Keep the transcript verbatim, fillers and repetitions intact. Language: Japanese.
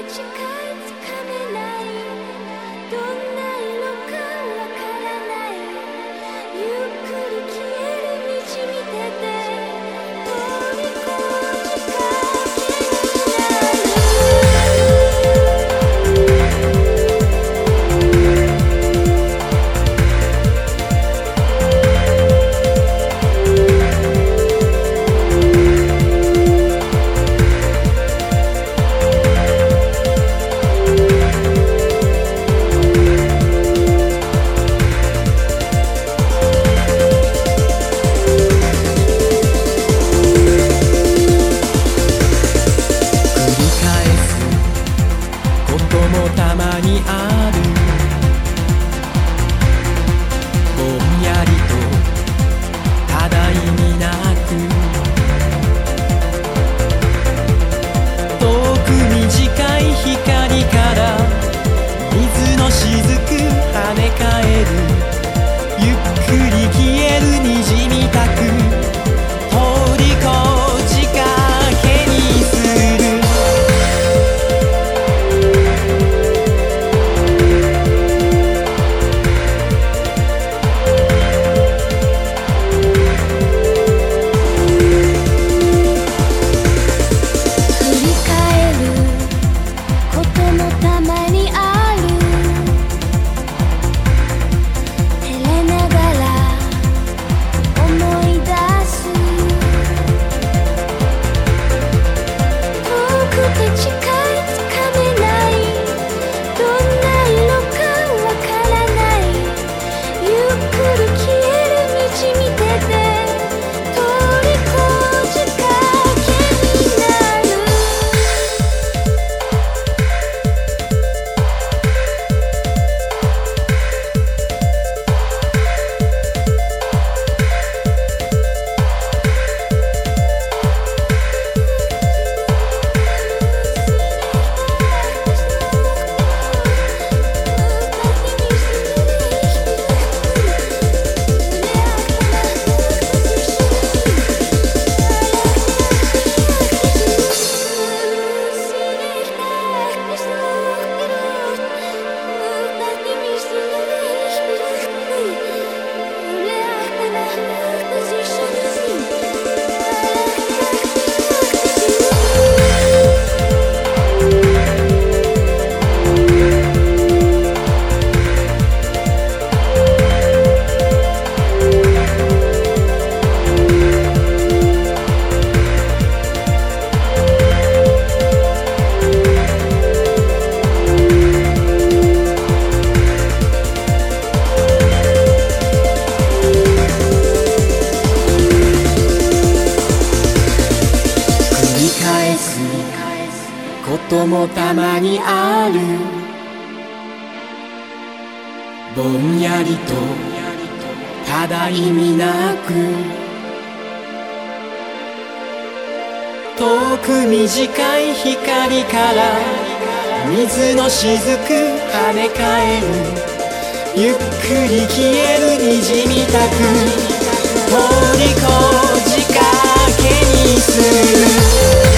近いつかめない、どんな色かわからない、ゆっくり消える道見てて通り越しかたまにある、ぼんやりとただ意味なく、遠く短い光から水の雫跳ね返る、ゆっくり消える虹みたく通り越しかけにする。こともたまにある、ぼんやりとただ意味なく、遠く短い光から水の雫跳ね返る、ゆっくり消える虹みたく通り越しかけにする。